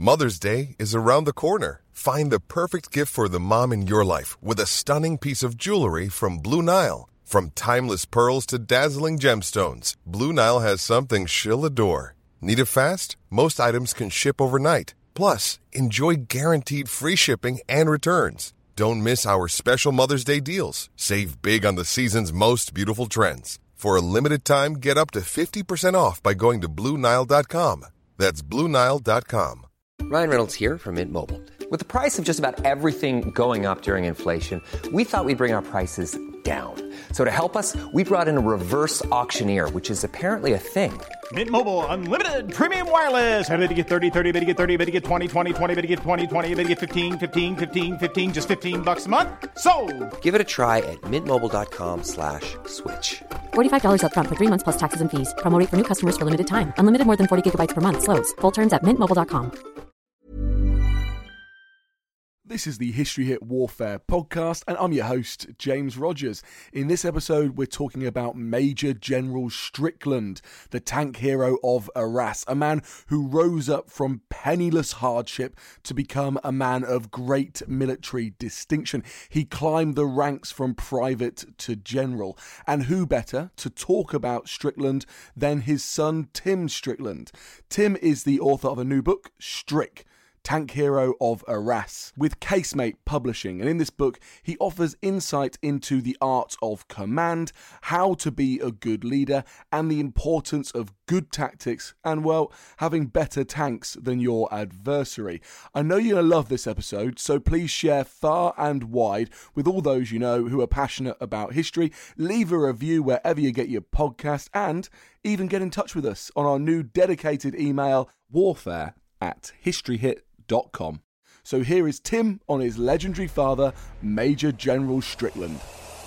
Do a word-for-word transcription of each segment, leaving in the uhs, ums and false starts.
Mother's Day is around the corner. Find the perfect gift for the mom in your life with a stunning piece of jewelry from Blue Nile. From timeless pearls to dazzling gemstones, Blue Nile has something she'll adore. Need it fast? Most items can ship overnight. Plus, enjoy guaranteed free shipping and returns. Don't miss our special Mother's Day deals. Save big on the season's most beautiful trends. For a limited time, get up to fifty percent off by going to Blue Nile dot com. That's Blue Nile dot com. Ryan Reynolds here from Mint Mobile. With the price of just about everything going up during inflation, we thought we'd bring our prices down. So to help us, we brought in a reverse auctioneer, which is apparently a thing. Mint Mobile Unlimited Premium Wireless. How to get thirty, thirty, how to get thirty, how to get twenty, twenty, twenty, how to get twenty, twenty, how to get fifteen, fifteen, fifteen, fifteen, just fifteen bucks a month? Sold! Give it a try at mintmobile.com slash switch. forty-five dollars up front for three months plus taxes and fees. Promo rate for new customers for limited time. Unlimited more than forty gigabytes per month. Slows full terms at mint mobile dot com. This is the History Hit Warfare podcast, and I'm your host, James Rogers. In this episode, we're talking about Major General Strickland, the tank hero of Arras, a man who rose up from penniless hardship to become a man of great military distinction. He climbed the ranks from private to general, and who better to talk about Strickland than his son, Tim Strickland. Tim is the author of a new book, Strick, Tank Hero of Arras, with Casemate Publishing. And in this book, he offers insight into the art of command, how to be a good leader, and the importance of good tactics and, well, having better tanks than your adversary. I know you're going to love this episode, so please share far and wide with all those you know who are passionate about history. Leave a review wherever you get your podcast, and even get in touch with us on our new dedicated email, warfare at historyhit dot com. So here is Tim on his legendary father, Major General Strickland.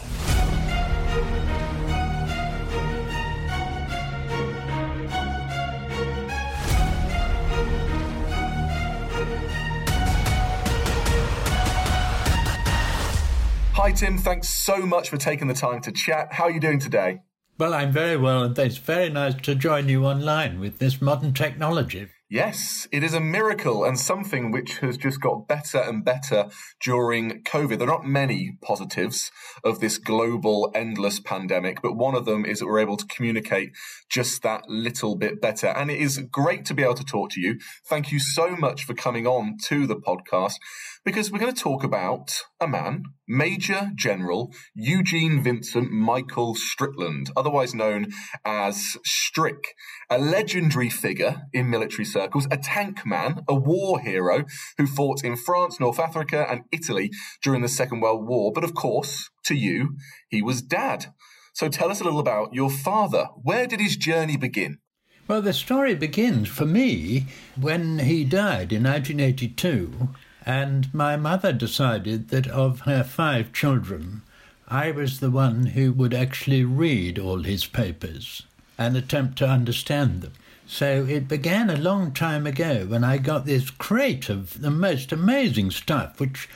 Hi Tim, thanks so much for taking the time to chat. How are you doing today? Well, I'm very well, and it's very nice to join you online with this modern technology. Yes, it is a miracle and something which has just got better and better during COVID. There are not many positives of this global endless pandemic, but one of them is that we're able to communicate just that little bit better. And it is great to be able to talk to you. Thank you so much for coming on to the podcast, because we're going to talk about a man, Major General Eugene Vincent Michael Strickland, otherwise known as Strick, a legendary figure in military circles, a tank man, a war hero who fought in France, North Africa and Italy during the Second World War. But of course, to you, he was dad. So tell us a little about your father. Where did his journey begin? Well, the story begins, for me, when he died in nineteen eighty-two, and my mother decided that of her five children, I was the one who would actually read all his papers and attempt to understand them. So it began a long time ago when I got this crate of the most amazing stuff, which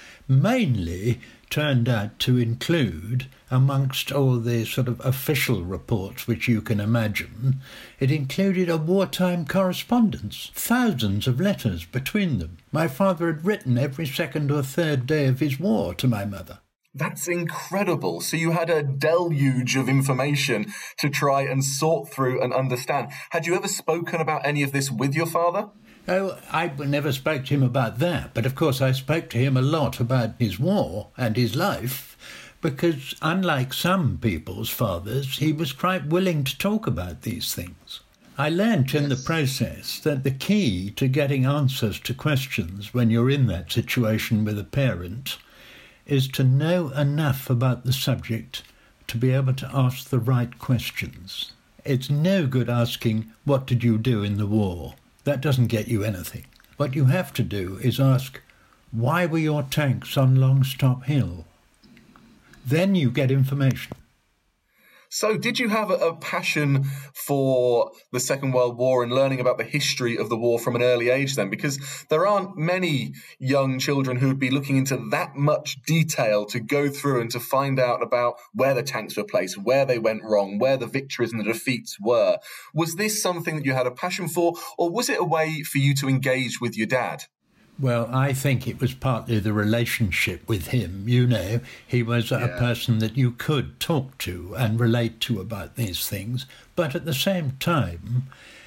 mainly turned out to include, amongst all the sort of official reports which you can imagine, it included a wartime correspondence, thousands of letters between them. My father had written every second or third day of his war to my mother. That's incredible. So you had a deluge of information to try and sort through and understand. Had you ever spoken about any of this with your father? Oh, I never spoke to him about that, but of course I spoke to him a lot about his war and his life, because unlike some people's fathers, he was quite willing to talk about these things. I learnt in the process that the key to getting answers to questions when you're in that situation with a parent is to know enough about the subject to be able to ask the right questions. It's no good asking, what did you do in the war? That doesn't get you anything. What you have to do is ask, why were your tanks on Longstop Hill? Then you get information. So did you have a, a passion for the Second World War and learning about the history of the war from an early age then? Because there aren't many young children who would be looking into that much detail to go through and to find out about where the tanks were placed, where they went wrong, where the victories and the defeats were. Was this something that you had a passion for, or was it a way for you to engage with your dad? Well, I think it was partly the relationship with him. You know, he was a Yeah. person that you could talk to and relate to about these things. But at the same time,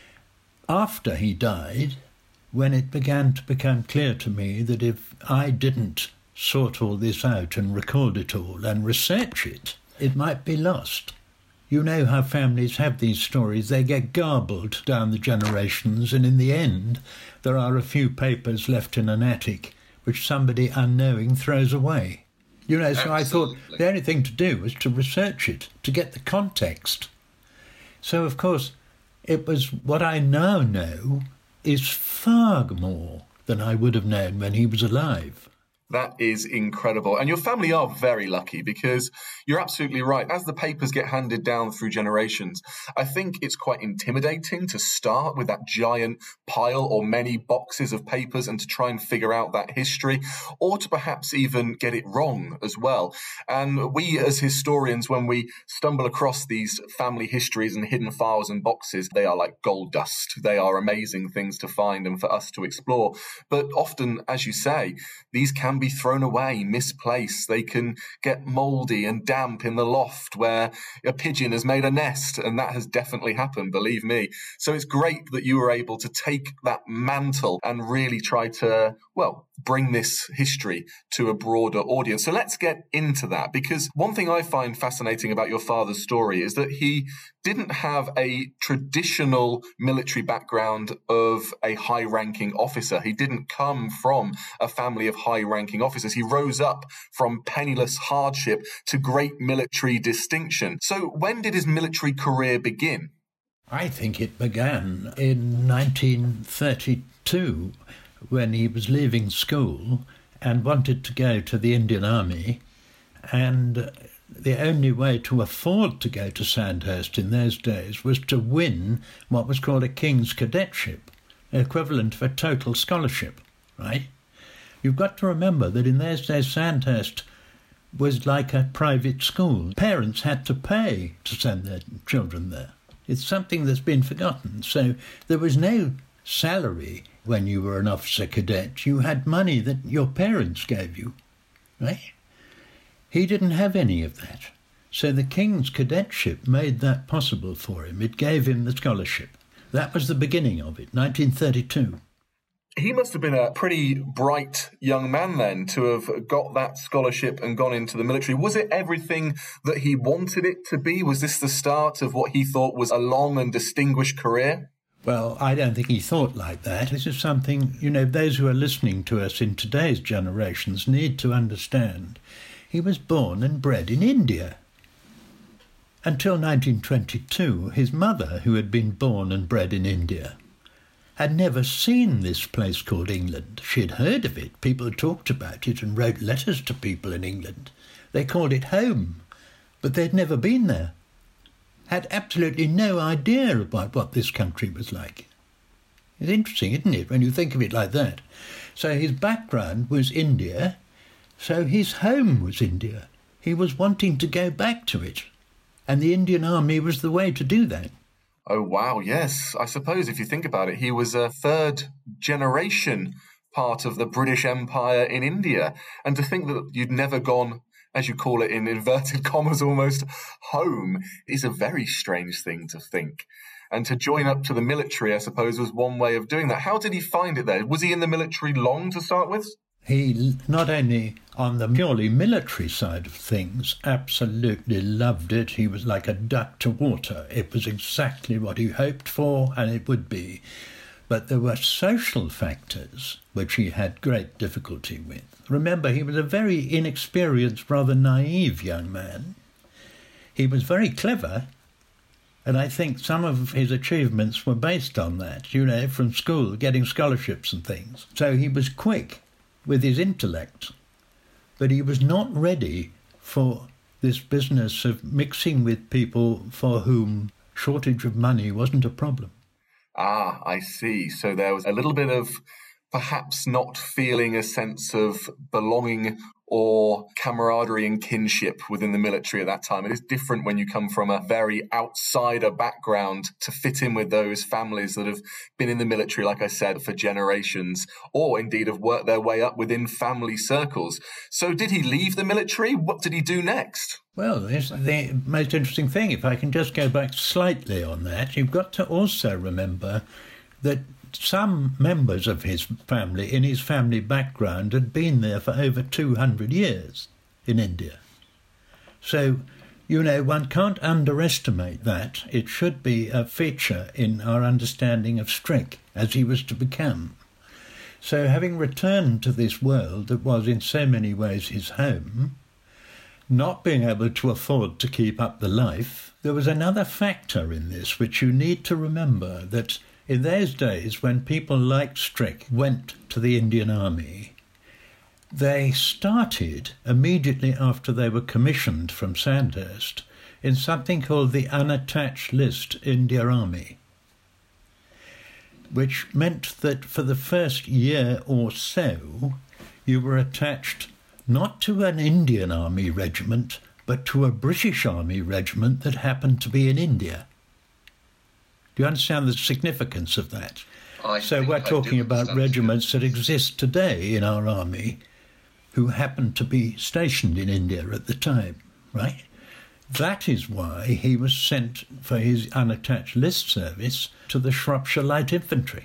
after he died, when it began to become clear to me that if I didn't sort all this out and record it all and research it, it might be lost. You know how families have these stories. They get garbled down the generations, and in the end, there are a few papers left in an attic which somebody unknowing throws away. You know, so I thought the only thing to do was to research it, to get the context. So, of course, it was what I now know is far more than I would have known when he was alive. That is incredible. And your family are very lucky, because you're absolutely right. As the papers get handed down through generations, I think it's quite intimidating to start with that giant pile or many boxes of papers and to try and figure out that history, or to perhaps even get it wrong as well. And we as historians, when we stumble across these family histories and hidden files and boxes, they are like gold dust. They are amazing things to find and for us to explore. But often, as you say, these can be thrown away, misplaced. They can get mouldy and damp in the loft where a pigeon has made a nest, and that has definitely happened, believe me. So it's great that you were able to take that mantle and really try to, well, bring this history to a broader audience. So let's get into that, because one thing I find fascinating about your father's story is that he didn't have a traditional military background of a high-ranking officer. He didn't come from a family of high-ranking officers. He rose up from penniless hardship to great military distinction. So when did his military career begin? I think it began in nineteen thirty-two, when he was leaving school and wanted to go to the Indian Army, and the only way to afford to go to Sandhurst in those days was to win what was called a King's Cadetship, equivalent of a total scholarship, right? You've got to remember that in those days Sandhurst was like a private school. Parents had to pay to send their children there. It's something that's been forgotten. So there was no salary when you were an officer cadet. You had money that your parents gave you, right? He didn't have any of that. So the King's Cadetship made that possible for him. It gave him the scholarship. That was the beginning of it, nineteen thirty-two. He must have been a pretty bright young man then to have got that scholarship and gone into the military. Was it everything that he wanted it to be? Was this the start of what he thought was a long and distinguished career? Well, I don't think he thought like that. This is something, you know, those who are listening to us in today's generations need to understand. He was born and bred in India. Until nineteen twenty-two, his mother, who had been born and bred in India, had never seen this place called England. She had heard of it. People had talked about it and wrote letters to people in England. They called it home, but they'd never been there. Had absolutely no idea about what this country was like. It's interesting, isn't it, when you think of it like that? So his background was India, so his home was India. He was wanting to go back to it, and the Indian Army was the way to do that. Oh, wow, yes. I suppose if you think about it, he was a third generation part of the British Empire in India. And to think that you'd never gone, as you call it in inverted commas almost, home is a very strange thing to think. And to join up to the military, I suppose, was one way of doing that. How did he find it there? Was he in the military long to start with? He, not only on the purely military side of things, absolutely loved it. He was like a duck to water. It was exactly what he hoped for, and it would be. But there were social factors which he had great difficulty with. Remember, he was a very inexperienced, rather naive young man. He was very clever, and I think some of his achievements were based on that, you know, from school, getting scholarships and things. So he was quick with his intellect, but he was not ready for this business of mixing with people for whom shortage of money wasn't a problem. Ah, I see. So there was a little bit of perhaps not feeling a sense of belonging or camaraderie and kinship within the military at that time. It is different when you come from a very outsider background to fit in with those families that have been in the military, like I said, for generations, or indeed have worked their way up within family circles. So did he leave the military? What did he do next? Well, this is the most interesting thing. If I can just go back slightly on that, you've got to also remember that some members of his family, in his family background, had been there for over two hundred years in India. So, you know, one can't underestimate that. It should be a feature in our understanding of Strick, as he was to become. So, having returned to this world that was in so many ways his home, not being able to afford to keep up the life, there was another factor in this which you need to remember, that in those days, when people like Strick went to the Indian Army, they started immediately after they were commissioned from Sandhurst in something called the Unattached List India Army, which meant that for the first year or so, you were attached not to an Indian Army regiment, but to a British Army regiment that happened to be in India. Do you understand the significance of that? I so we're talking about regiments that exist today in our army who happen to be stationed in India at the time, right? That is why he was sent for his unattached list service to the Shropshire Light Infantry.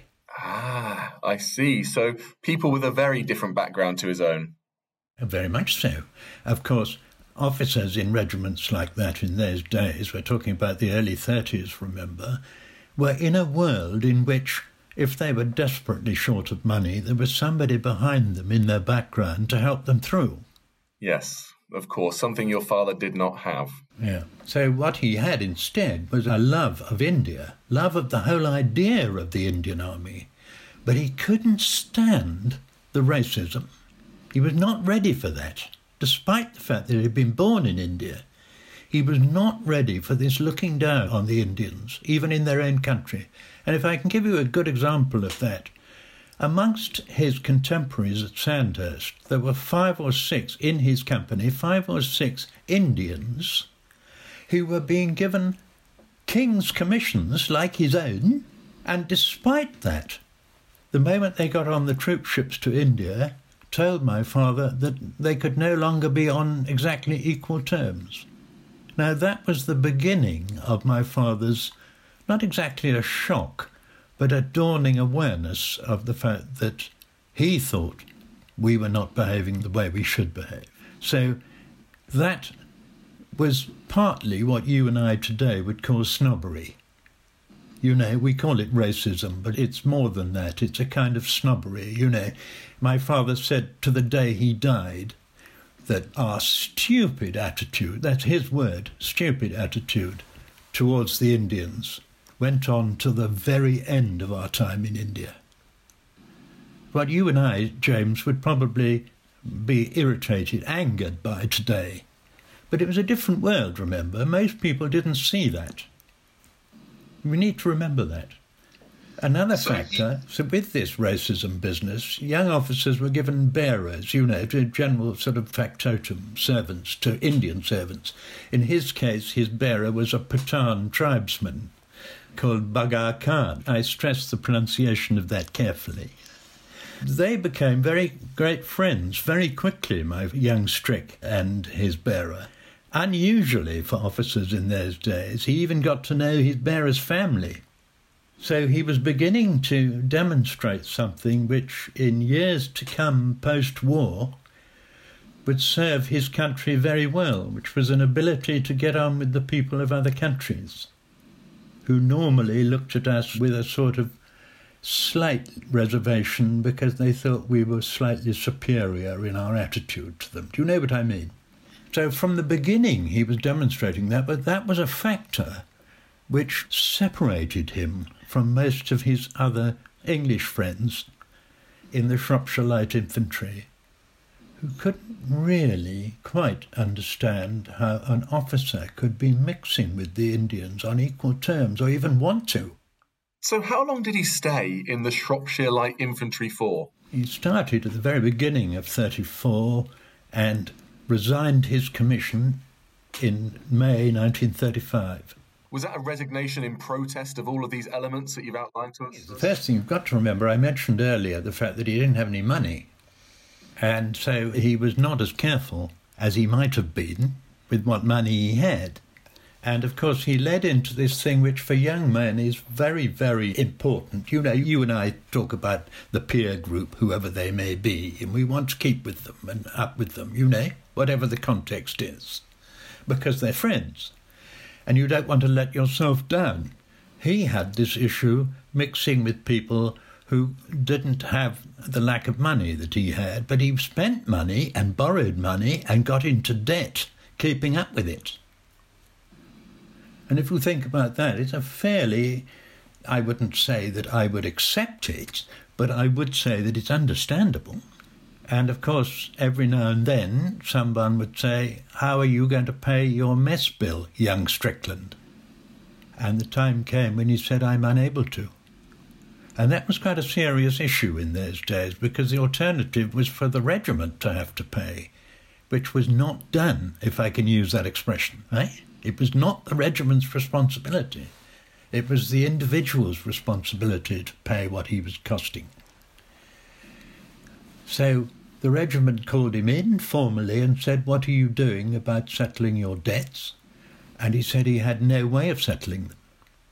Ah, I see. So people with a very different background to his own. Very much so. Of course, officers in regiments like that in those days, we're talking about the early thirties, remember, were in a world in which, if they were desperately short of money, there was somebody behind them in their background to help them through. Yes, of course, something your father did not have. Yeah. So what he had instead was a love of India, love of the whole idea of the Indian Army. But he couldn't stand the racism. He was not ready for that, despite the fact that he had been born in India. He was not ready for this looking down on the Indians, even in their own country. And if I can give you a good example of that, amongst his contemporaries at Sandhurst, there were five or six in his company, five or six Indians who were being given king's commissions like his own. And despite that, the moment they got on the troop ships to India, told my father that they could no longer be on exactly equal terms. Now, that was the beginning of my father's, not exactly a shock, but a dawning awareness of the fact that he thought we were not behaving the way we should behave. So that was partly what you and I today would call snobbery. You know, we call it racism, but it's more than that. It's a kind of snobbery, you know. My father said to the day he died that our stupid attitude, that's his word, stupid attitude towards the Indians went on to the very end of our time in India. What you and I, James, would probably be irritated, angered by today. But it was a different world, remember. Most people didn't see that. We need to remember that. Another so factor, so with this racism business, young officers were given bearers, you know, to general sort of factotum servants, to Indian servants. In his case, his bearer was a Pathan tribesman called Bagar Khan. I stress the pronunciation of that carefully. They became very great friends very quickly, my young Strick and his bearer. Unusually for officers in those days, he even got to know his bearer's family. So he was beginning to demonstrate something which, in years to come post-war, would serve his country very well, which was an ability to get on with the people of other countries, who normally looked at us with a sort of slight reservation because they thought we were slightly superior in our attitude to them. Do you know what I mean? So from the beginning he was demonstrating that, but that was a factor which separated him from most of his other English friends in the Shropshire Light Infantry, who couldn't really quite understand how an officer could be mixing with the Indians on equal terms, or even want to. So how long did he stay in the Shropshire Light Infantry for? He started at the very beginning of thirty-four and resigned his commission in May nineteen thirty-five. Was that a resignation in protest of all of these elements that you've outlined to us? The first thing you've got to remember, I mentioned earlier the fact that he didn't have any money. And so he was not as careful as he might have been with what money he had. And, of course, he led into this thing which for young men is very, very important. You know, you and I talk about the peer group, whoever they may be, and we want to keep with them and up with them, you know, whatever the context is, because they're friends. And you don't want to let yourself down. He had this issue mixing with people who didn't have the lack of money that he had, but he spent money and borrowed money and got into debt, keeping up with it. And if you think about that, it's a fairly, I wouldn't say that I would accept it, but I would say that it's understandable. And of course, every now and then, someone would say, how are you going to pay your mess bill, young Strickland? And the time came when he said, I'm unable to. And that was quite a serious issue in those days, because the alternative was for the regiment to have to pay, which was not done, if I can use that expression, eh? It was not the regiment's responsibility. It was the individual's responsibility to pay what he was costing. So the regiment called him in formally and said, what are you doing about settling your debts? And he said he had no way of settling them.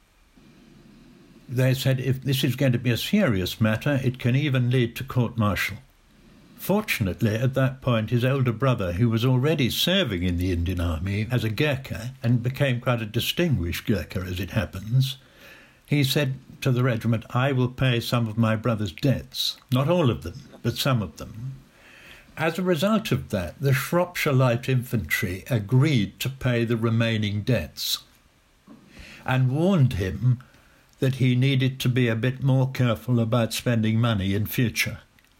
They said, if this is going to be a serious matter, it can even lead to court-martial. Fortunately, at that point, his older brother, who was already serving in the Indian Army as a Gurkha, and became quite a distinguished Gurkha as it happens, he said to the regiment, I will pay some of my brother's debts. Not all of them, but some of them. As a result of that, the Shropshire Light Infantry agreed to pay the remaining debts and warned him that he needed to be a bit more careful about spending money in future.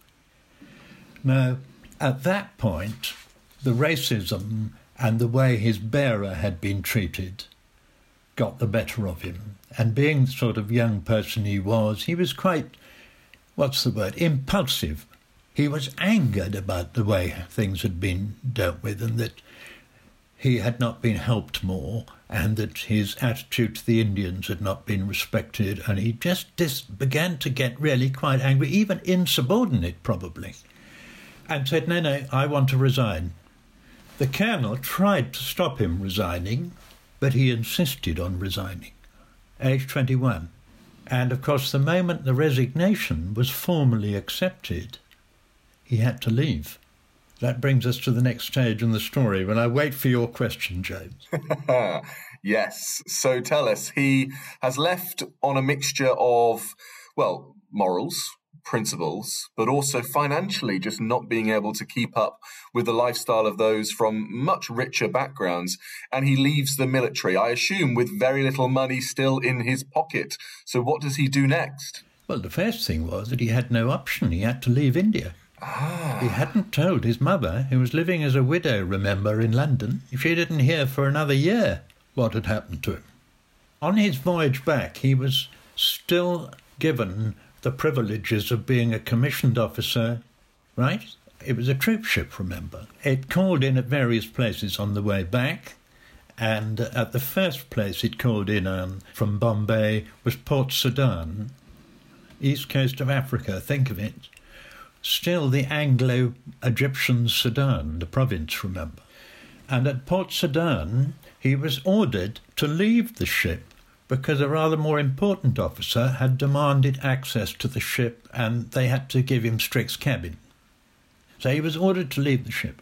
Now, at that point, the racism and the way his bearer had been treated got the better of him. And being the sort of young person he was, he was quite, what's the word, impulsive. He was angered about the way things had been dealt with, and that he had not been helped more, and that his attitude to the Indians had not been respected, and he just dis- began to get really quite angry, even insubordinate probably, and said, no, no, I want to resign. The colonel tried to stop him resigning, but he insisted on resigning, age twenty-one. And, of course, the moment the resignation was formally accepted, he had to leave. That brings us to the next stage in the story, when I wait for your question, James. Yes. So tell us, he has left on a mixture of, well, morals, principles, but also financially just not being able to keep up with the lifestyle of those from much richer backgrounds. And he leaves the military, I assume, with very little money still in his pocket. So what does he do next? Well, the first thing was that he had no option. He had to leave India. Ah. He hadn't told his mother, who was living as a widow, remember, in London, if she didn't hear for another year what had happened to him. On his voyage back, he was still given the privileges of being a commissioned officer, right? It was a troop ship, remember. It called in at various places on the way back, and at the first place it called in on from Bombay was Port Sudan, east coast of Africa, think of it. Still the Anglo-Egyptian Sudan, the province, remember. And at Port Sudan, he was ordered to leave the ship because a rather more important officer had demanded access to the ship and they had to give him Strick's cabin. So he was ordered to leave the ship.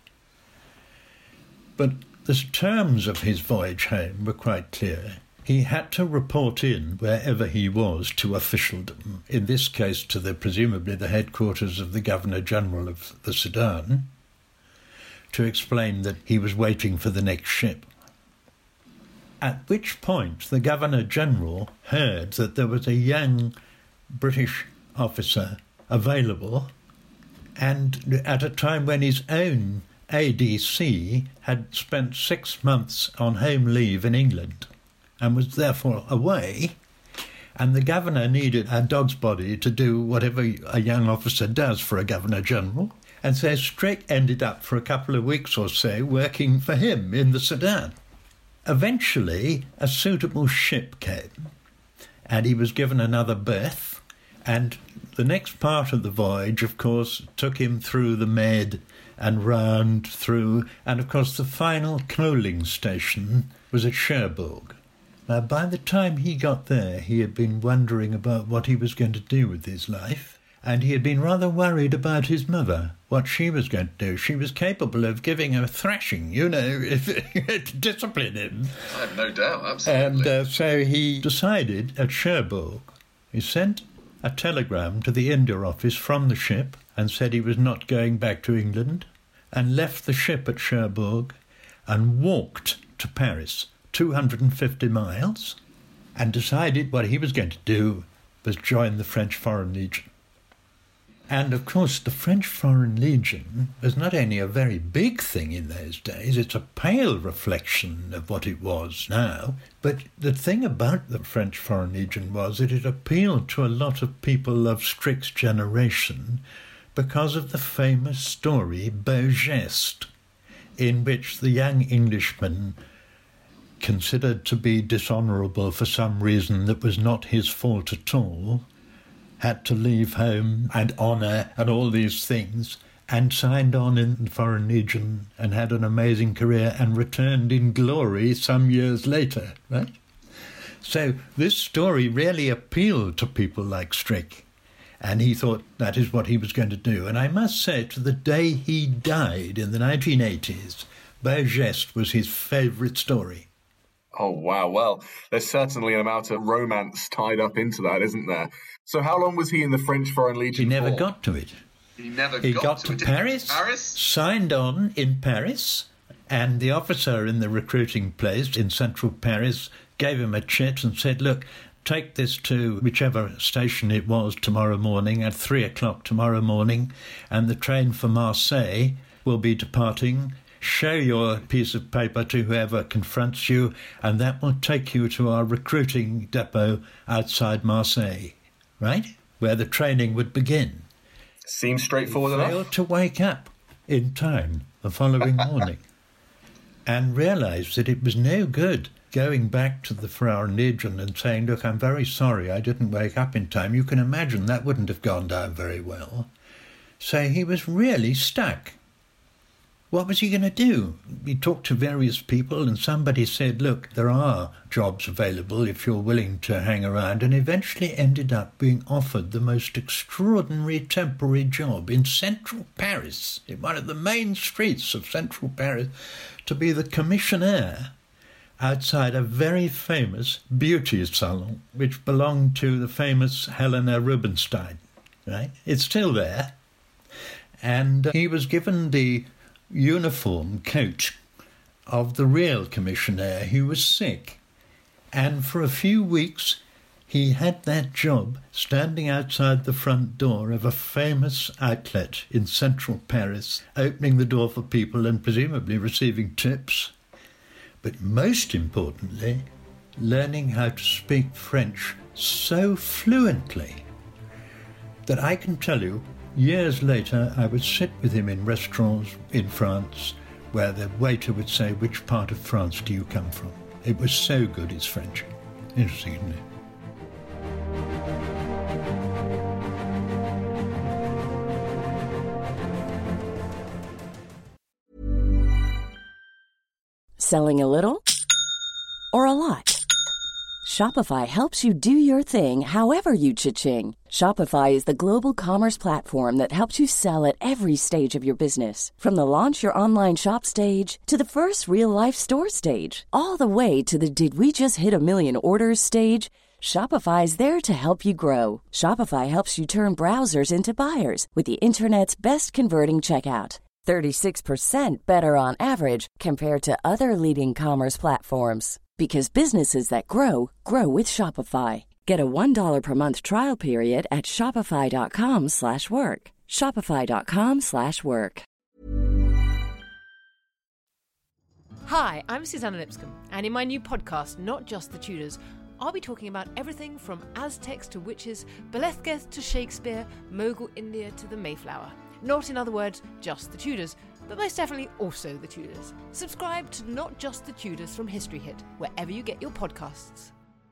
But the terms of his voyage home were quite clear. He had to report in wherever he was to officialdom, in this case to the presumably the headquarters of the Governor-General of the Sudan, to explain that he was waiting for the next ship. At which point the Governor-General heard that there was a young British officer available and at a time when his own A D C had spent six months on home leave in England and was therefore away, and the governor needed a dog's body to do whatever a young officer does for a governor-general. And so Strick ended up for a couple of weeks or so working for him in the Sudan. Eventually, a suitable ship came, and he was given another berth, and the next part of the voyage, of course, took him through the Med and round through, and of course the final coaling station was at Cherbourg. Now, by the time he got there, he had been wondering about what he was going to do with his life, and he had been rather worried about his mother, what she was going to do. She was capable of giving him a thrashing, you know, if, to discipline him. I have no doubt, absolutely. And uh, so he decided at Cherbourg, he sent a telegram to the India office from the ship and said he was not going back to England, and left the ship at Cherbourg and walked to Paris, two hundred fifty miles, and decided what he was going to do was join the French Foreign Legion. And, of course, the French Foreign Legion was not only a very big thing in those days, it's a pale reflection of what it was now, but the thing about the French Foreign Legion was that it appealed to a lot of people of Strick's generation because of the famous story Beau Geste, in which the young Englishman, considered to be dishonourable for some reason that was not his fault at all, had to leave home and honour and all these things, and signed on in the Foreign Legion and had an amazing career and returned in glory some years later, right? So this story really appealed to people like Strick, and he thought that is what he was going to do. And I must say, to the day he died in the nineteen eighties, Beau Geste was his favourite story. Oh, wow. Well, there's certainly an amount of romance tied up into that, isn't there? So how long was he in the French Foreign Legion He never for? got to it. He never he got, got to, to it. Paris, Paris, signed on in Paris, and the officer in the recruiting place in central Paris gave him a chit and said, look, take this to whichever station it was tomorrow morning at three o'clock tomorrow morning, and the train for Marseille will be departing. Show your piece of paper to whoever confronts you, and that will take you to our recruiting depot outside Marseille, right? Where the training would begin. Seems straightforward he enough. Failed to wake up in time the following morning and realised that it was no good going back to the Foreign Legion and saying, look, I'm very sorry I didn't wake up in time. You can imagine that wouldn't have gone down very well. So he was really stuck. What was he going to do? He talked to various people and somebody said, look, there are jobs available if you're willing to hang around, and eventually ended up being offered the most extraordinary temporary job in central Paris, in one of the main streets of central Paris, to be the commissionaire outside a very famous beauty salon, which belonged to the famous Helena Rubinstein. Right? It's still there. And he was given the uniform coat of the real commissionaire who was sick, and for a few weeks he had that job standing outside the front door of a famous outlet in central Paris, opening the door for people and presumably receiving tips, but most importantly learning how to speak French so fluently that I can tell you, years later, I would sit with him in restaurants in France where the waiter would say, which part of France do you come from? It was so good, his French. Interesting, isn't it? Selling a little or a lot? Shopify helps you do your thing however you cha-ching. Shopify is the global commerce platform that helps you sell at every stage of your business. From the launch your online shop stage to the first real-life store stage, all the way to the did we just hit a million orders stage. Shopify is there to help you grow. Shopify helps you turn browsers into buyers with the internet's best converting checkout. thirty-six percent better on average compared to other leading commerce platforms. Because businesses that grow, grow with Shopify. Get a one dollar per month trial period at shopify.com slash work. Shopify.com slash work. Hi, I'm Susanna Lipscomb, and in my new podcast, Not Just the Tudors, I'll be talking about everything from Aztecs to witches, Belethgeth to Shakespeare, Mughal India to the Mayflower. Not, in other words, just the Tudors, but most definitely also the Tudors. Subscribe to Not Just the Tudors from History Hit, wherever you get your podcasts.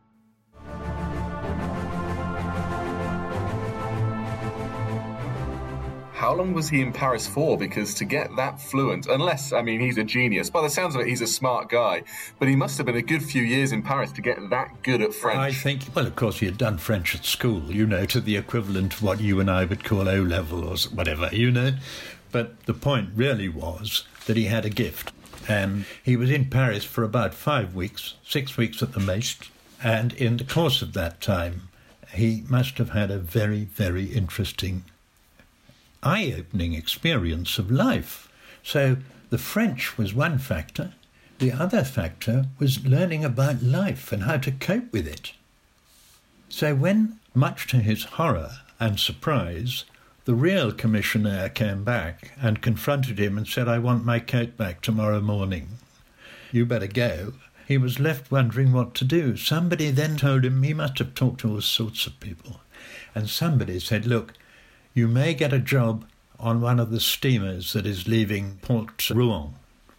How long was he in Paris for? Because to get that fluent, unless, I mean, he's a genius. By the sounds of it, he's a smart guy. But he must have been a good few years in Paris to get that good at French. I think, well, of course, he had done French at school, you know, to the equivalent of what you and I would call O-level or whatever, you know. But the point really was that he had a gift. And he was in Paris for about five weeks, six weeks at the most. And in the course of that time, he must have had a very, very interesting eye-opening experience of life. So the French was one factor. The other factor was learning about life and how to cope with it. So when, much to his horror and surprise, the real commissioner came back and confronted him and said, "I want my coat back tomorrow morning. You better go." He was left wondering what to do. Somebody then told him, he must have talked to all sorts of people, and somebody said, "Look, you may get a job on one of the steamers that is leaving Port Rouen."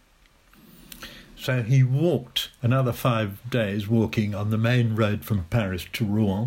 So he walked another five days walking on the main road from Paris to Rouen,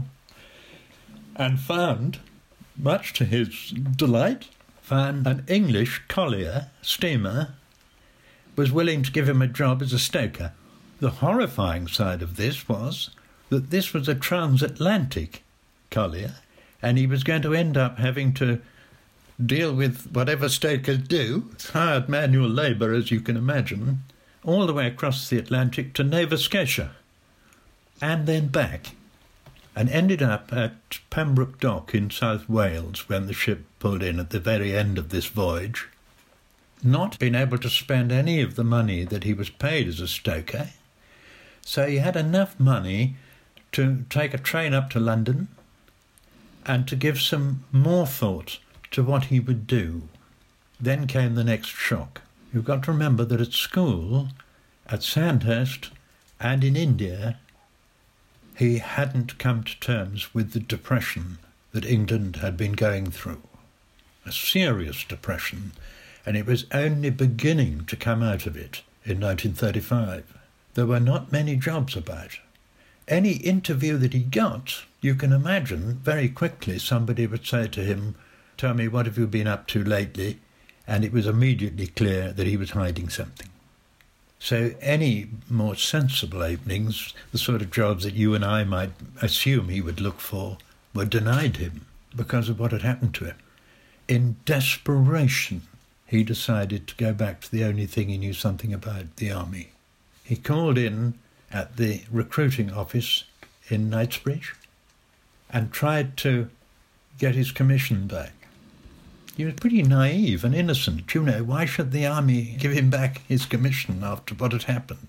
and found, much to his delight, found an English collier steamer was willing to give him a job as a stoker. The horrifying side of this was that this was a transatlantic collier, and he was going to end up having to deal with whatever stokers do, hired manual labour, as you can imagine, all the way across the Atlantic to Nova Scotia, and then back, and ended up at Pembroke Dock in South Wales when the ship pulled in at the very end of this voyage, not being able to spend any of the money that he was paid as a stoker. So he had enough money to take a train up to London and to give some more thought to what he would do. Then came the next shock. You've got to remember that at school, at Sandhurst, and in India, he hadn't come to terms with the depression that England had been going through. A serious depression, and it was only beginning to come out of it in nineteen thirty-five. There were not many jobs about. Any interview that he got, you can imagine, very quickly somebody would say to him, "Tell me, what have you been up to lately?" And it was immediately clear that he was hiding something. So any more sensible openings, the sort of jobs that you and I might assume he would look for, were denied him because of what had happened to him. In desperation, he decided to go back to the only thing he knew something about, the army. He called in at the recruiting office in Knightsbridge and tried to get his commission back. He was pretty naive and innocent. You know, why should the army give him back his commission after what had happened?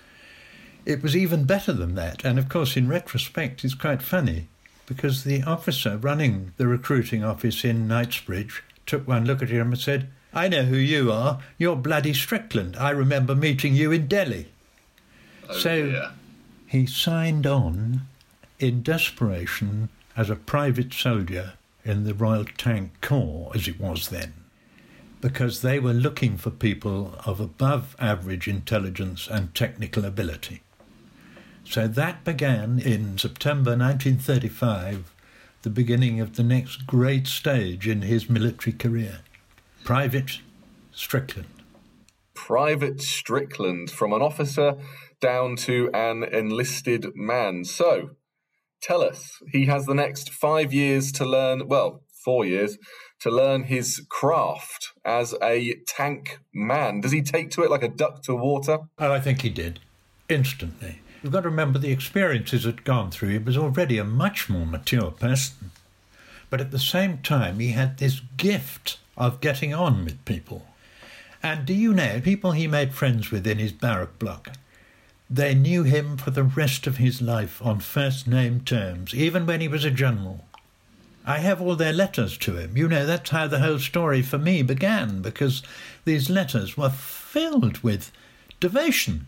It was even better than that, and of course in retrospect it's quite funny, because the officer running the recruiting office in Knightsbridge took one look at him and said, "I know who you are. You're bloody Strickland. I remember meeting you in Delhi." Oh, so dear. He signed on in desperation as a private soldier in the Royal Tank Corps, as it was then, because they were looking for people of above average intelligence and technical ability. So that began in September nineteen thirty-five, the beginning of the next great stage in his military career. Private Strickland. Private Strickland, from an officer down to an enlisted man. So, tell us, he has the next five years to learn, well, four years, to learn his craft as a tank man. Does he take to it like a duck to water? Oh, I think he did, instantly. You've got to remember the experiences he'd gone through. He was already a much more mature person. But at the same time, he had this gift of getting on with people. And do you know, people he made friends with in his barrack block, they knew him for the rest of his life on first-name terms, even when he was a general. I have all their letters to him. You know, that's how the whole story for me began, because these letters were filled with devotion.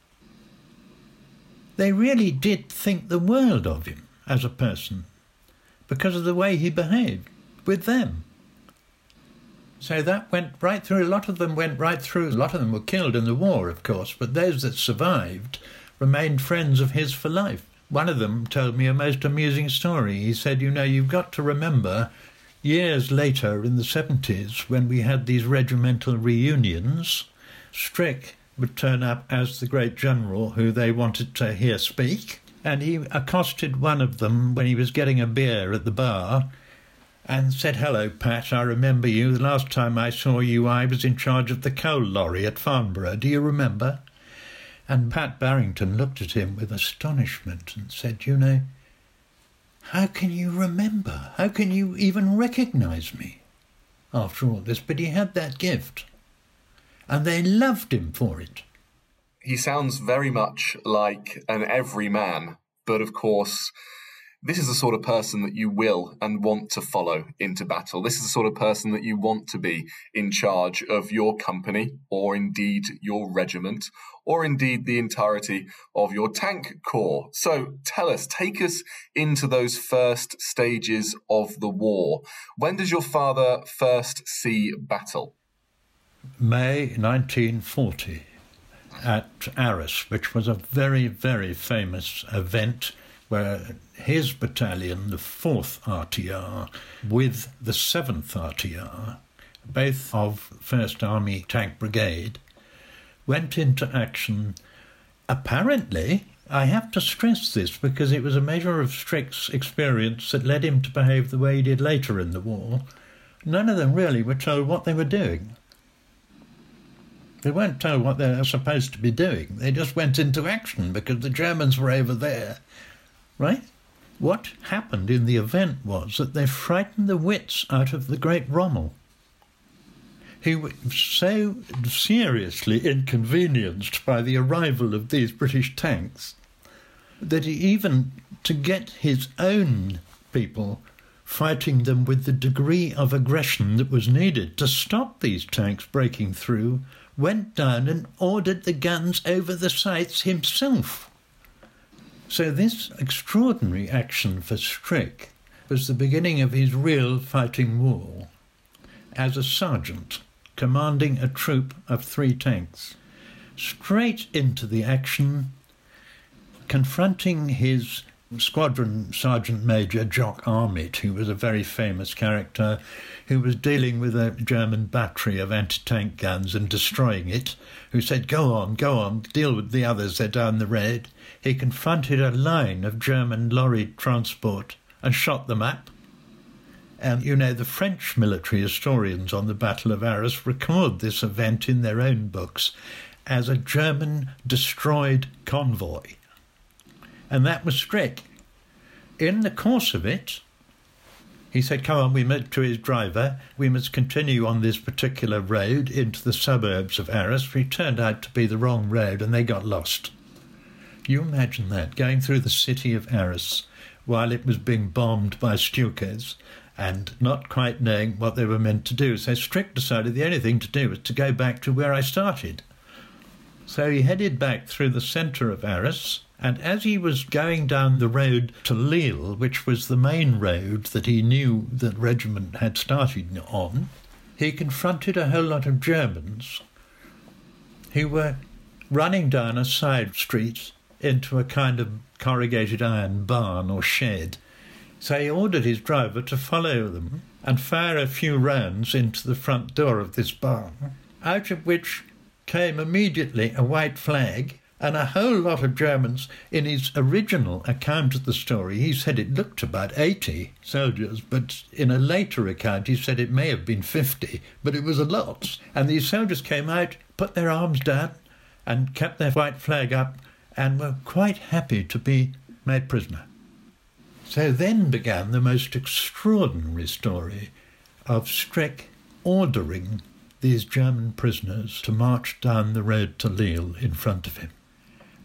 They really did think the world of him as a person because of the way he behaved with them. So that went right through. A lot of them went right through. A lot of them were killed in the war, of course, but those that survived remained friends of his for life. One of them told me a most amusing story. He said, you know, you've got to remember, years later in the seventies, when we had these regimental reunions, Strick would turn up as the great general who they wanted to hear speak, and he accosted one of them when he was getting a beer at the bar and said, hello, Pat, I remember you. The last time I saw you, I was in charge of the coal lorry at Farnborough. Do you remember? And Pat Barrington looked at him with astonishment and said, you know, how can you remember? How can you even recognise me after all this? But he had that gift, and they loved him for it. He sounds very much like an everyman, but of course, this is the sort of person that you will and want to follow into battle. This is the sort of person that you want to be in charge of your company, or indeed your regiment, or indeed the entirety of your tank corps. So tell us, take us into those first stages of the war. When does your father first see battle? May nineteen forty at Arras, which was a very, very famous event where his battalion, the fourth R T R, with the seventh R T R, both of first Army Tank Brigade, went into action. Apparently, I have to stress this because it was a measure of Strick's experience that led him to behave the way he did later in the war. None of them really were told what they were doing. They weren't told what they were supposed to be doing. They just went into action because the Germans were over there. Right? What happened in the event was that they frightened the wits out of the great Rommel. He was so seriously inconvenienced by the arrival of these British tanks that he even, to get his own people fighting them with the degree of aggression that was needed to stop these tanks breaking through, went down and ordered the guns over the sights himself. So this extraordinary action for Strick was the beginning of his real fighting war as a sergeant commanding a troop of three tanks, straight into the action, confronting his squadron sergeant major Jock Armitt, who was a very famous character, who was dealing with a German battery of anti-tank guns and destroying it, who said, go on, go on, deal with the others, they're down the road. He confronted a line of German lorry transport and shot them up. And, you know, the French military historians on the Battle of Arras record this event in their own books as a German destroyed convoy. And that was Strick. In the course of it, he said, come on, we must, to his driver, we must continue on this particular road into the suburbs of Arras. It turned out to be the wrong road and they got lost. You imagine that, going through the city of Arras while it was being bombed by Stukas and not quite knowing what they were meant to do. So Strick decided the only thing to do was to go back to where I started. So he headed back through the centre of Arras, and as he was going down the road to Lille, which was the main road that he knew the regiment had started on, he confronted a whole lot of Germans who were running down a side street into a kind of corrugated iron barn or shed. So he ordered his driver to follow them and fire a few rounds into the front door of this barn, out of which came immediately a white flag and a whole lot of Germans. In his original account of the story, he said it looked about eighty soldiers, but in a later account he said it may have been fifty, but it was a lot. And these soldiers came out, put their arms down and kept their white flag up and were quite happy to be made prisoner. So then began the most extraordinary story of Strick ordering these German prisoners to march down the road to Lille in front of him.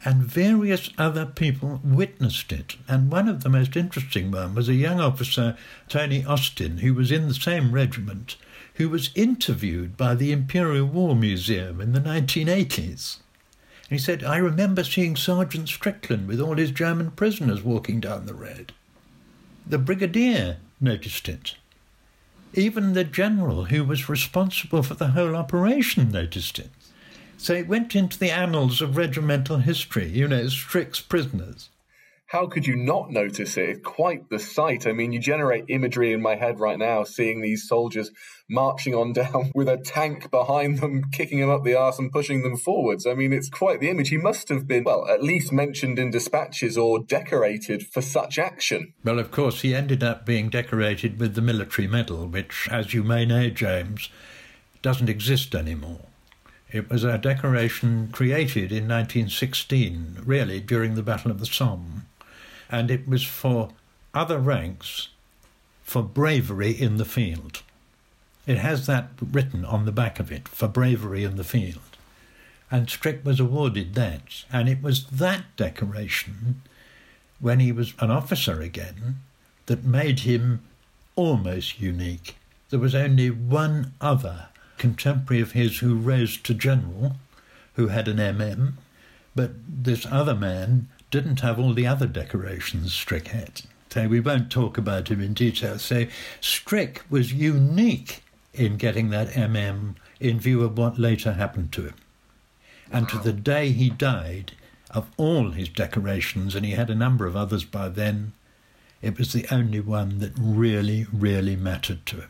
and various other people witnessed it. And one of the most interesting one was a young officer, Tony Austin, who was in the same regiment, who was interviewed by the Imperial War Museum in the nineteen eighties. And he said, I remember seeing Sergeant Strickland with all his German prisoners walking down the road. The brigadier noticed it. Even the general who was responsible for the whole operation noticed it. So it went into the annals of regimental history, you know, Strick's prisoners. How could you not notice it? It's quite the sight. I mean, you generate imagery in my head right now, seeing these soldiers marching on down with a tank behind them, kicking them up the arse and pushing them forwards. I mean, it's quite the image. He must have been, well, at least mentioned in dispatches or decorated for such action. Well, of course, he ended up being decorated with the military medal, which, as you may know, James, doesn't exist anymore. It was a decoration created in nineteen sixteen, really, during the Battle of the Somme. And it was for other ranks for bravery in the field. It has that written on the back of it, for bravery in the field. And Strick was awarded that. And it was that decoration, when he was an officer again, that made him almost unique. There was only one other contemporary of his who rose to general, who had an M M, but this other man didn't have all the other decorations Strick had. So we won't talk about him in detail. So Strick was unique in getting that M M in view of what later happened to him. And to the day he died, of all his decorations, and he had a number of others by then, it was the only one that really, really mattered to him.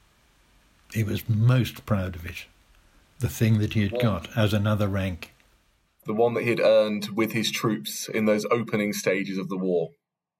He was most proud of it, the thing that he had got as another rank. The one that he'd earned with his troops in those opening stages of the war.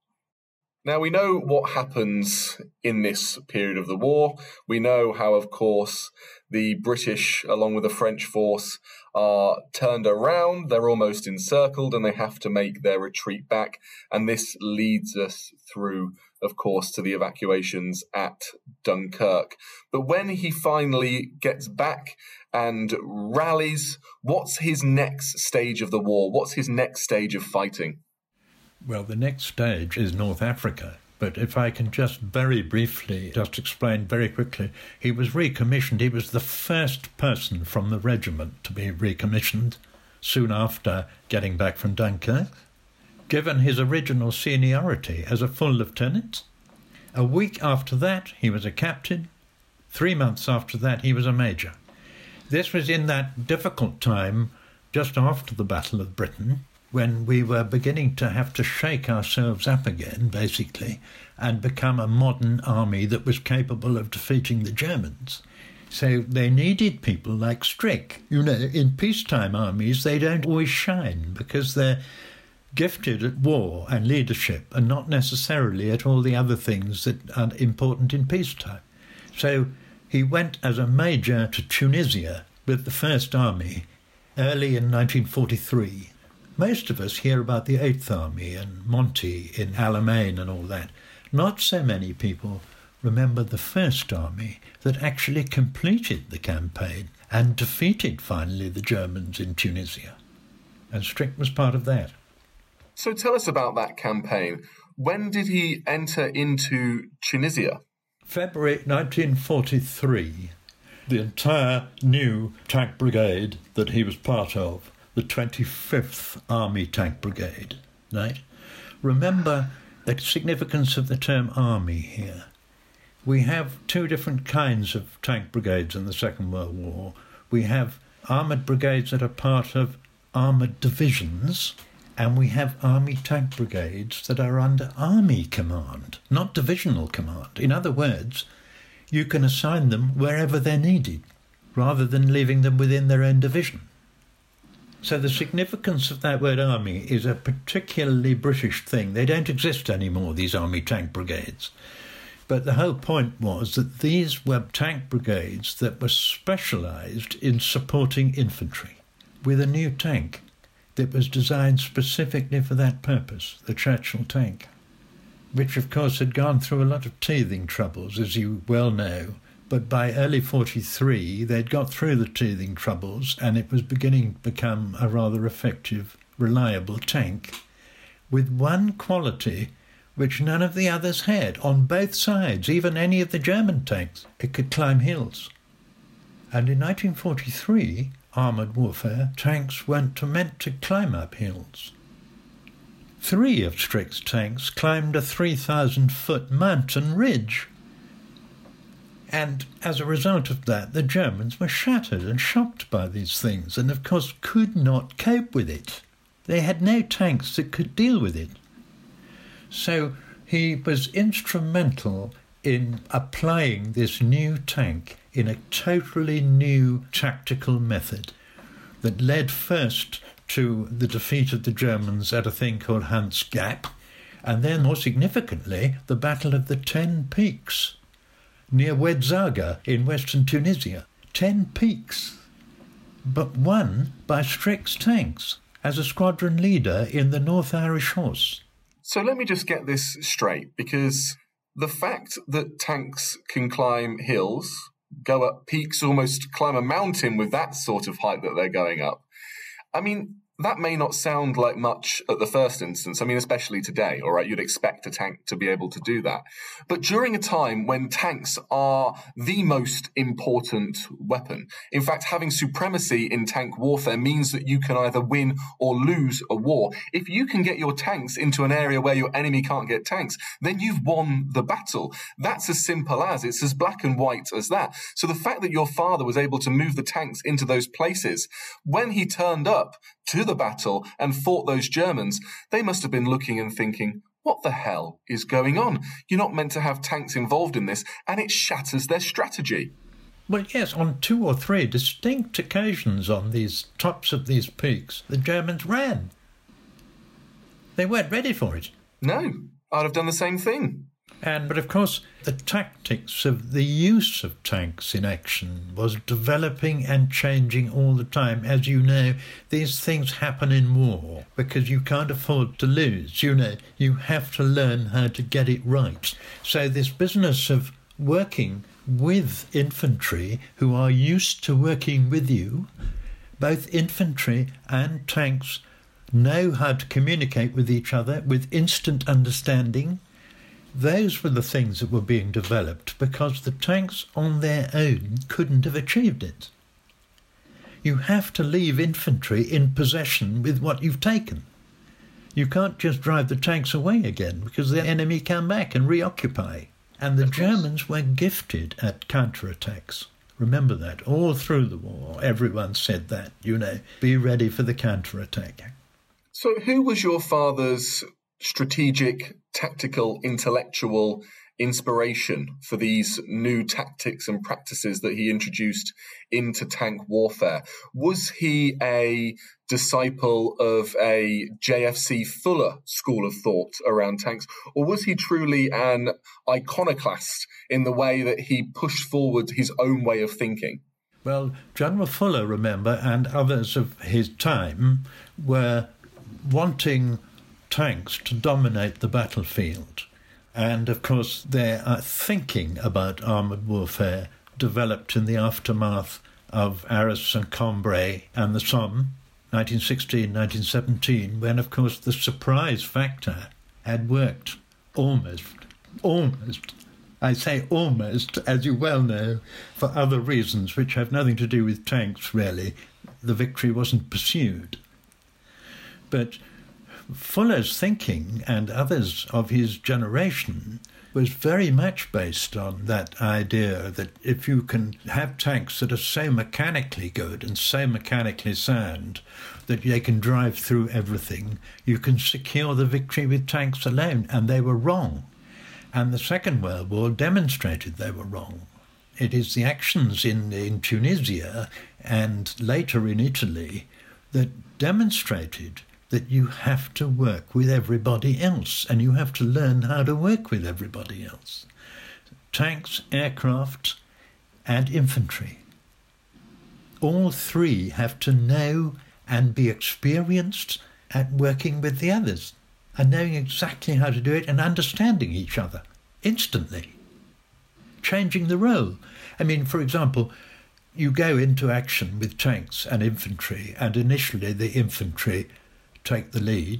Now, we know what happens in this period of the war. We know how, of course, the British, along with the French force, are turned around. They're almost encircled and they have to make their retreat back. And this leads us through, of course, to the evacuations at Dunkirk. But when he finally gets back and rallies, what's his next stage of the war? What's his next stage of fighting? Well, the next stage is North Africa. But if I can just very briefly, just explain very quickly, he was recommissioned. He was the first person from the regiment to be recommissioned soon after getting back from Dunkirk, given his original seniority as a full lieutenant. A week after that, he was a captain. Three months after that, he was a major. This was in that difficult time just after the Battle of Britain, when we were beginning to have to shake ourselves up again, basically, and become a modern army that was capable of defeating the Germans. So they needed people like Strick. You know, in peacetime armies, they don't always shine because they're gifted at war and leadership and not necessarily at all the other things that are important in peacetime. So he went as a major to Tunisia with the First Army early in nineteen forty-three. Most of us hear about the Eighth Army and Monty in Alamein and all that. Not so many people remember the First Army that actually completed the campaign and defeated finally the Germans in Tunisia. And Strick was part of that. So tell us about that campaign. When did he enter into Tunisia? February nineteen forty-three. The entire new tank brigade that he was part of, the twenty-fifth Army Tank Brigade, right? Remember the significance of the term army here. We have two different kinds of tank brigades in the Second World War. We have armoured brigades that are part of armoured divisions, and we have army tank brigades that are under army command, not divisional command. In other words, you can assign them wherever they're needed, rather than leaving them within their own division. So the significance of that word army is a particularly British thing. They don't exist anymore, these army tank brigades. But the whole point was that these were tank brigades that were specialised in supporting infantry with a new tank that was designed specifically for that purpose, the Churchill tank, which of course had gone through a lot of teething troubles, as you well know. But by early forty-three, they'd got through the teething troubles and it was beginning to become a rather effective reliable tank with one quality which none of the others had on both sides, even any of the German tanks. It could climb hills. And in nineteen forty-three, armoured warfare, tanks weren't meant to climb up hills. Three of Strick's tanks climbed a three thousand foot mountain ridge. And as a result of that, the Germans were shattered and shocked by these things and, of course, could not cope with it. They had no tanks that could deal with it. So he was instrumental in applying this new tank in a totally new tactical method that led first to the defeat of the Germans at a thing called Hunt's Gap, and then, more significantly, the Battle of the Ten Peaks near Ouedzaga in western Tunisia. Ten peaks, but won by Strick's tanks as a squadron leader in the North Irish Horse. So let me just get this straight, because the fact that tanks can climb hills, go up peaks, almost climb a mountain with that sort of height that they're going up, I mean, that may not sound like much at the first instance. I mean, especially today, all right, you'd expect a tank to be able to do that. But during a time when tanks are the most important weapon, in fact, having supremacy in tank warfare means that you can either win or lose a war. If you can get your tanks into an area where your enemy can't get tanks, then you've won the battle. That's as simple as, it's as black and white as that. So the fact that your father was able to move the tanks into those places, when he turned up to the battle and fought those Germans, they must have been looking and thinking, what the hell is going on? You're not meant to have tanks involved in this, and it shatters their strategy. Well, yes, on two or three distinct occasions on these tops of these peaks, the Germans ran. They weren't ready for it. No, I'd have done the same thing. And, but of course, the tactics of the use of tanks in action was developing and changing all the time. As you know, these things happen in war because you can't afford to lose. You know, you have to learn how to get it right. So this business of working with infantry who are used to working with you, both infantry and tanks know how to communicate with each other with instant understanding. Those were the things that were being developed because the tanks on their own couldn't have achieved it. You have to leave infantry in possession with what you've taken. You can't just drive the tanks away again because the enemy come back and reoccupy. And the Germans were gifted at counterattacks. Remember that. All through the war, everyone said that, you know, be ready for the counterattack. So who was your father's strategic, tactical, intellectual inspiration for these new tactics and practices that he introduced into tank warfare? Was he a disciple of a J F C Fuller school of thought around tanks, or was he truly an iconoclast in the way that he pushed forward his own way of thinking? Well, General Fuller, remember, and others of his time were wanting tanks to dominate the battlefield. And, of course, their uh, thinking about armoured warfare developed in the aftermath of Arras and Cambrai and the Somme, nineteen sixteen, nineteen seventeen, when, of course, the surprise factor had worked almost, almost, I say almost, as you well know, for other reasons which have nothing to do with tanks, really. The victory wasn't pursued. But Fuller's thinking, and others of his generation, was very much based on that idea that if you can have tanks that are so mechanically good and so mechanically sound that they can drive through everything, you can secure the victory with tanks alone. And they were wrong. And the Second World War demonstrated they were wrong. It is the actions in, in Tunisia and later in Italy that demonstrated that you have to work with everybody else, and you have to learn how to work with everybody else. Tanks, aircraft, and infantry. All three have to know and be experienced at working with the others, and knowing exactly how to do it and understanding each other instantly. Changing the role. I mean, for example, you go into action with tanks and infantry, and initially the infantry take the lead,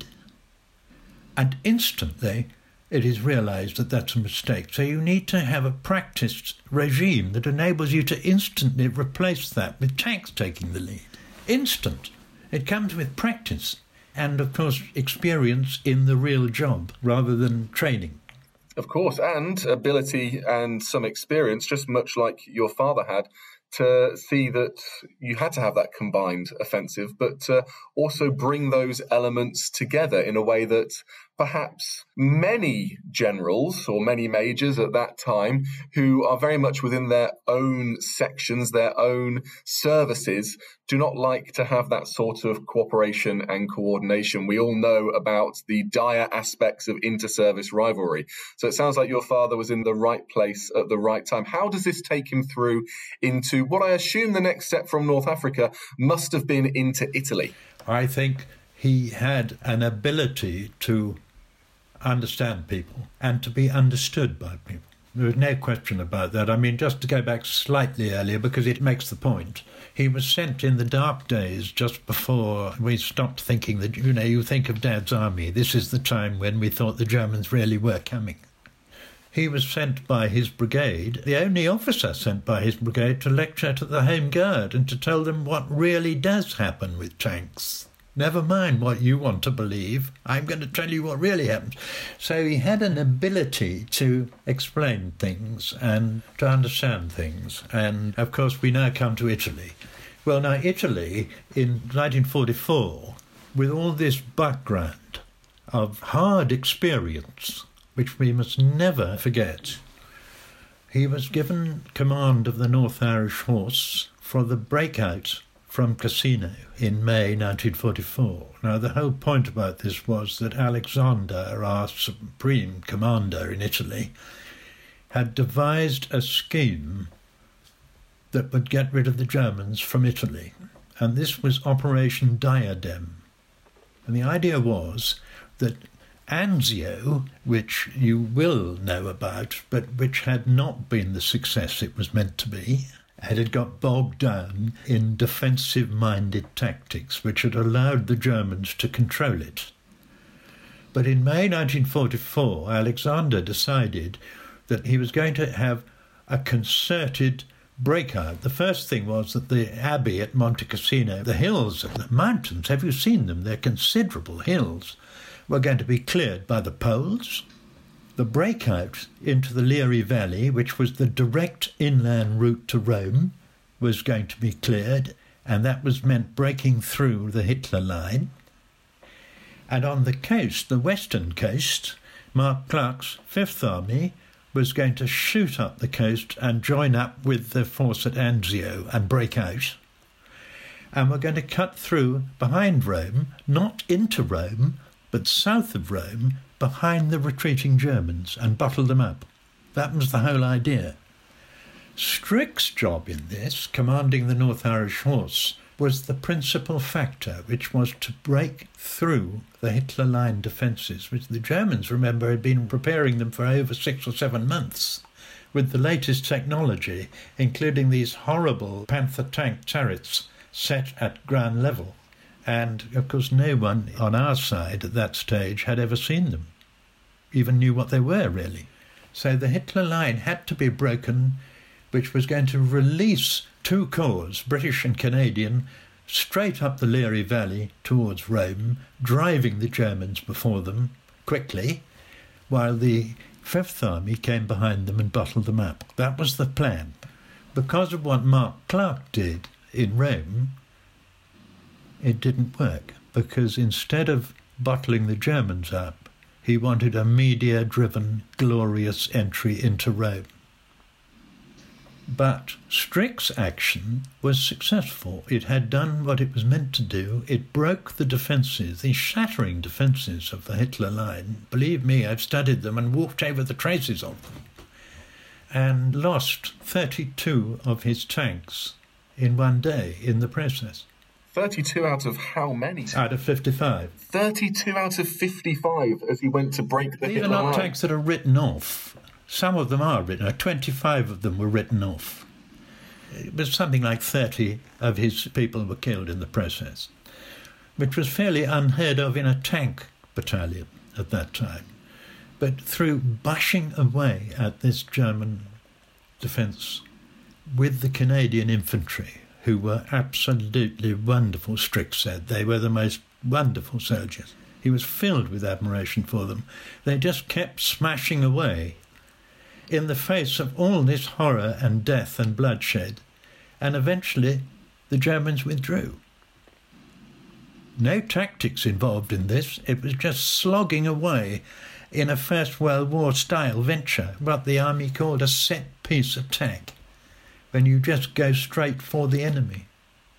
and instantly it is realised that that's a mistake. So you need to have a practiced regime that enables you to instantly replace that with tanks taking the lead. Instant. It comes with practice and, of course, experience in the real job rather than training. Of course, and ability and some experience, just much like your father had, to see that you had to have that combined offensive, but to also bring those elements together in a way that perhaps many generals or many majors at that time who are very much within their own sections, their own services, do not like to have that sort of cooperation and coordination. We all know about the dire aspects of inter-service rivalry. So it sounds like your father was in the right place at the right time. How does this take him through into what I assume the next step from North Africa must have been into Italy? I think he had an ability to understand people and to be understood by people. There is no question about that. I mean, just to go back slightly earlier, because it makes the point, he was sent in the dark days just before we stopped thinking that, you know, you think of Dad's army, this is the time when we thought the Germans really were coming. He was sent by his brigade, the only officer sent by his brigade, to lecture to the Home Guard and to tell them what really does happen with tanks. Never mind what you want to believe, I'm going to tell you what really happens. So he had an ability to explain things and to understand things. And, of course, we now come to Italy. Well, now, Italy, in nineteen forty-four, with all this background of hard experience, which we must never forget, he was given command of the North Irish Horse for the breakout from Cassino in May nineteen forty-four. Now, the whole point about this was that Alexander, our supreme commander in Italy, had devised a scheme that would get rid of the Germans from Italy. And this was Operation Diadem. And the idea was that Anzio, which you will know about, but which had not been the success it was meant to be, it had got bogged down in defensive-minded tactics, which had allowed the Germans to control it. But in May nineteen forty-four, Alexander decided that he was going to have a concerted breakout. The first thing was that the abbey at Monte Cassino, the hills, the mountains, have you seen them? They're considerable hills, were going to be cleared by the Poles. The breakout into the Liri Valley, which was the direct inland route to Rome, was going to be cleared, and that was meant breaking through the Hitler line. And on the coast, the western coast, Mark Clark's Fifth Army was going to shoot up the coast and join up with the force at Anzio and break out. And we're going to cut through behind Rome, not into Rome, but south of Rome, behind the retreating Germans, and bottle them up. That was the whole idea. Strick's job in this, commanding the North Irish Horse, was the principal factor, which was to break through the Hitler line defences, which the Germans, remember, had been preparing them for over six or seven months, with the latest technology, including these horrible Panther tank turrets set at ground level. And, of course, no one on our side at that stage had ever seen them, even knew what they were, really. So the Hitler line had to be broken, which was going to release two corps, British and Canadian, straight up the Liri Valley towards Rome, driving the Germans before them quickly, while the Fifth Army came behind them and bottled them up. That was the plan. Because of what Mark Clark did in Rome, it didn't work, because instead of bottling the Germans up, he wanted a media-driven, glorious entry into Rome. But Strick's action was successful. It had done what it was meant to do. It broke the defences, the shattering defences of the Hitler line. Believe me, I've studied them and walked over the traces of them, and lost thirty-two of his tanks in one day in the process. thirty-two out of how many? Out of fifty-five. thirty-two out of fifty-five as he went to break the These Hitler are not line. tanks that are written off. Some of them are written off. twenty-five of them were written off. It was something like thirty of his people were killed in the process. which was fairly unheard of in a tank battalion at that time. But through bashing away at this German defence with the Canadian infantry, who were absolutely wonderful, Strick said. They were the most wonderful soldiers. He was filled with admiration for them. They just kept smashing away in the face of all this horror and death and bloodshed, and eventually the Germans withdrew. No tactics involved in this. It was just slogging away in a First World War style venture, what the army called a set-piece attack, when you just go straight for the enemy.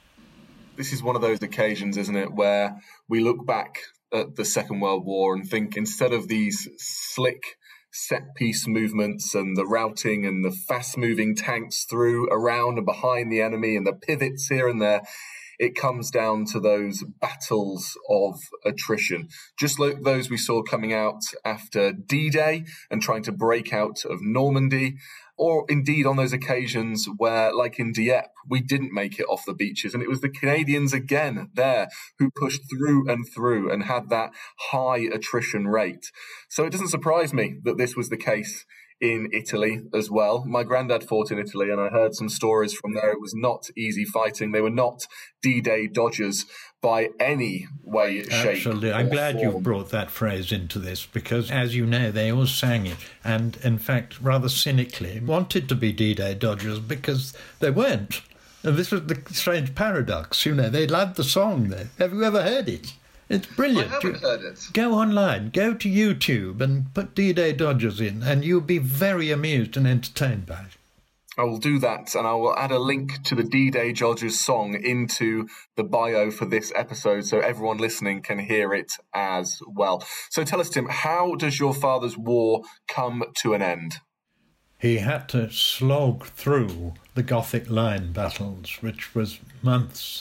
This is one of those occasions, isn't it, where we look back at the Second World War and think, instead of these slick set-piece movements and the routing and the fast-moving tanks through, around and behind the enemy and the pivots here and there, it comes down to those battles of attrition, just like those we saw coming out after D-Day and trying to break out of Normandy, or indeed on those occasions where, like in Dieppe, we didn't make it off the beaches. And it was the Canadians again there who pushed through and through and had that high attrition rate. So it doesn't surprise me that this was the case in Italy as well. My granddad fought in Italy, and I heard some stories from there. It was not easy fighting. They were not D-Day dodgers by any way, shape, Absolutely. I'm glad form. you've brought that phrase into this, because, as you know, they all sang it, and, in fact, rather cynically, wanted to be D-Day dodgers because they weren't. And this was the strange paradox, you know. They loved the song, though. Have you ever heard it? It's brilliant. I haven't heard it. Go online, go to YouTube and put D-Day Dodgers in, and you'll be very amused and entertained by it. I will do that, and I will add a link to the D-Day Dodgers song into the bio for this episode so everyone listening can hear it as well. So tell us, Tim, how does your father's war come to an end? He had to slog through the Gothic Line battles, which was months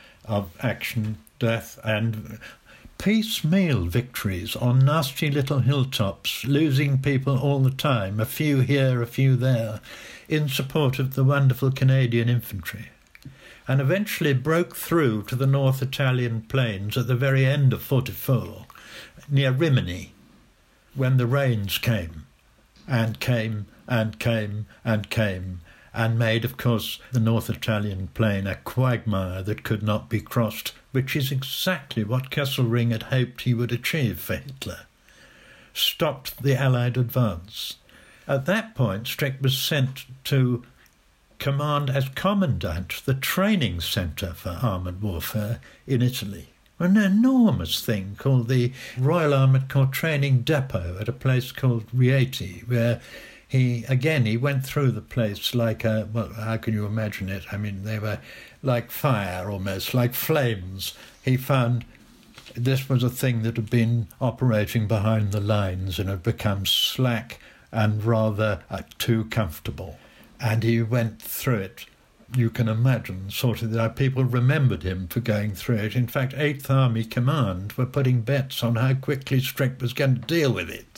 of action, death, and piecemeal victories on nasty little hilltops, losing people all the time, a few here, a few there, in support of the wonderful Canadian infantry, and eventually broke through to the North Italian plains at the very end of forty-four, near Rimini, when the rains came, and came, and came, and came, and made, of course, the North Italian plain a quagmire that could not be crossed, which is exactly what Kesselring had hoped he would achieve for Hitler. Stopped the Allied advance. At that point, Strick was sent to command as commandant the training centre for armoured warfare in Italy. An enormous thing called the Royal Armoured Corps Training Depot at a place called Rieti, where He, again, he went through the place like a, well, how can you imagine it? I mean, they were like fire almost, like flames. He found this was a thing that had been operating behind the lines and had become slack and rather uh, too comfortable. And he went through it. You can imagine sort of that people remembered him for going through it. In fact, eighth Army Command were putting bets on how quickly Strick was going to deal with it.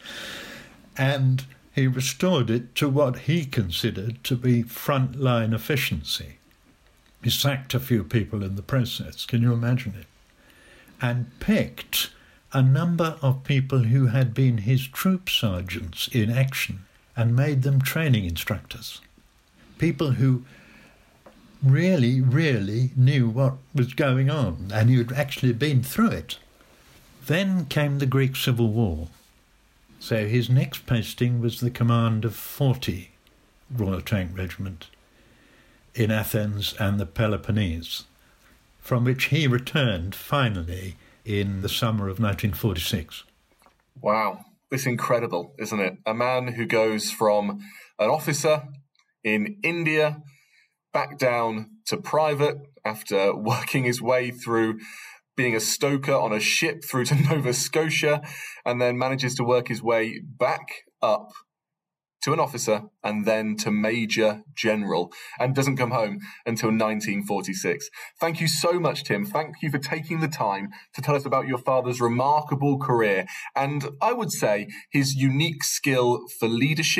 And he restored it to what he considered to be front-line efficiency. He sacked a few people in the process, can you imagine it? And picked a number of people who had been his troop sergeants in action and made them training instructors. People who really, really knew what was going on and who had actually been through it. Then came the Greek Civil War. So his next posting was the command of forty Royal Tank Regiment in Athens and the Peloponnese, from which he returned finally in the summer of nineteen forty-six. Wow, it's incredible, isn't it? A man who goes from an officer in India back down to private after working his way through being a stoker on a ship through to Nova Scotia, and then manages to work his way back up to an officer and then to Major General, and doesn't come home until nineteen forty-six. Thank you so much, Tim. Thank you for taking the time to tell us about your father's remarkable career, and I would say his unique skill for leadership,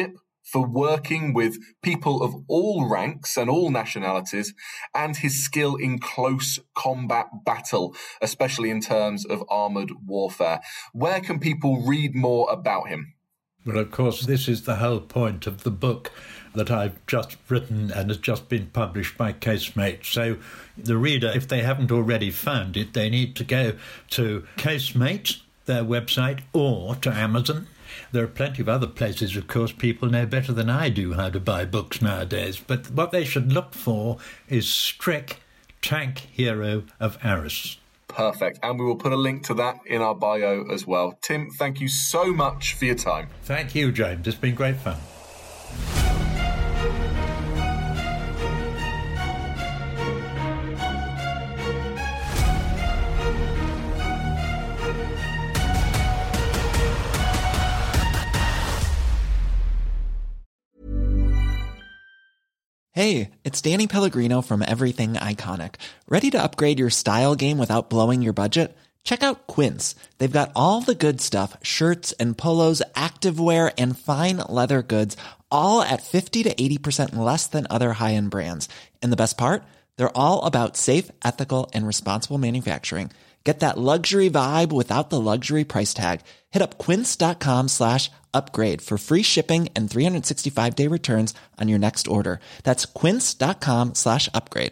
for working with people of all ranks and all nationalities, and his skill in close combat battle, especially in terms of armoured warfare. Where can people read more about him? Well, of course, this is the whole point of the book that I've just written and has just been published by Casemate. So the reader, if they haven't already found it, they need to go to Casemate, their website, or to Amazon. There are plenty of other places, of course. People know better than I do how to buy books nowadays. But what they should look for is Strick, Tank Hero of Arras. Perfect. And we will put a link to that in our bio as well. Tim, thank you so much for your time. Thank you, James. It's been great fun. Hey, it's Danny Pellegrino from Everything Iconic. Ready to upgrade your style game without blowing your budget? Check out Quince. They've got all the good stuff, shirts and polos, activewear, and fine leather goods, all at fifty to eighty percent less than other high-end brands. And the best part? They're all about safe, ethical, and responsible manufacturing. Get that luxury vibe without the luxury price tag. Hit up quince.com slash upgrade for free shipping and three sixty-five day returns on your next order. That's quince.com slash upgrade.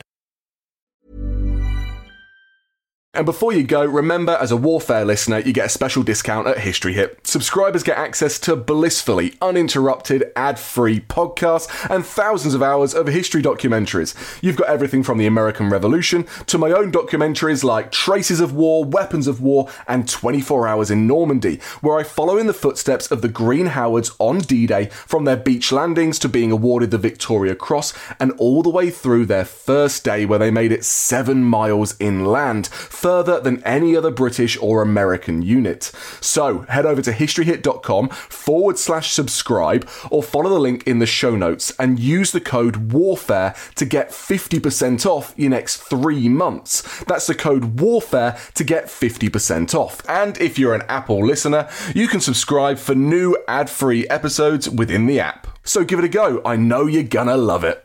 And before you go, remember, as a Warfare listener, you get a special discount at History Hit. Subscribers get access to blissfully uninterrupted, ad-free podcasts and thousands of hours of history documentaries. You've got everything from the American Revolution to my own documentaries like Traces of War, Weapons of War, and twenty-four hours in Normandy, where I follow in the footsteps of the Green Howards on D-Day, from their beach landings to being awarded the Victoria Cross, and all the way through their first day where they made it seven miles inland, further than any other British or American unit. So head over to historyhit.com forward slash subscribe or follow the link in the show notes and use the code WARFARE to get fifty percent off your next three months. That's the code WARFARE to get fifty percent off. And if you're an Apple listener, you can subscribe for new ad-free episodes within the app. So give it a go. I know you're gonna love it.